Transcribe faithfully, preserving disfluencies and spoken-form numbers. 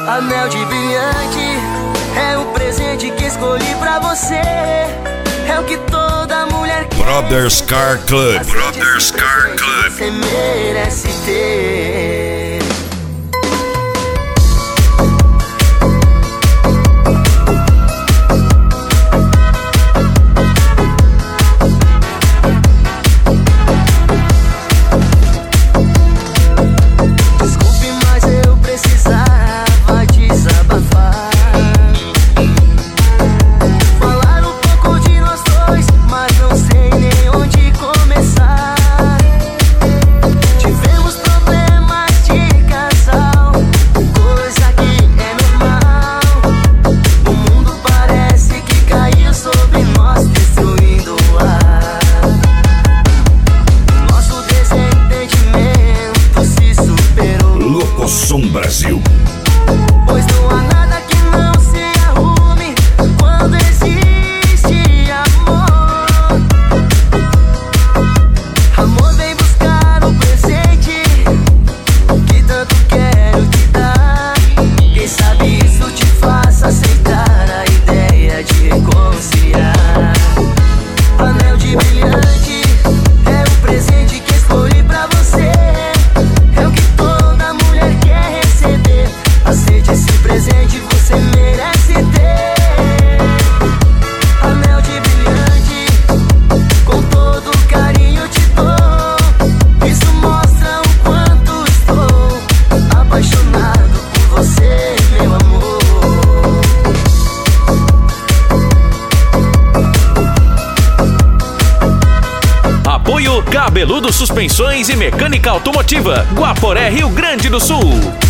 Anel de brilhante é o presente que escolhi pra você. É o que toda mulher quer. Brothers Car Club. Brothers Car Club. Você merece ter. Som Brasil. Pois não há nada que não se arrume quando existe amor. Amor vem buscar o presente que tanto quero te dar. Quem sabe isso te faça aceitar a ideia de reconciliar. Anel de brilhante é o presente que escolhi pra você. Aceite esse presente, você merece ter. Anel de brilhante, com todo carinho te dou. Isso mostra o quanto estou apaixonado por você, meu amor. Apoio Cabeludo Suspensões e Mecânica Automotiva, Guaporé, Rio Grande do Sul.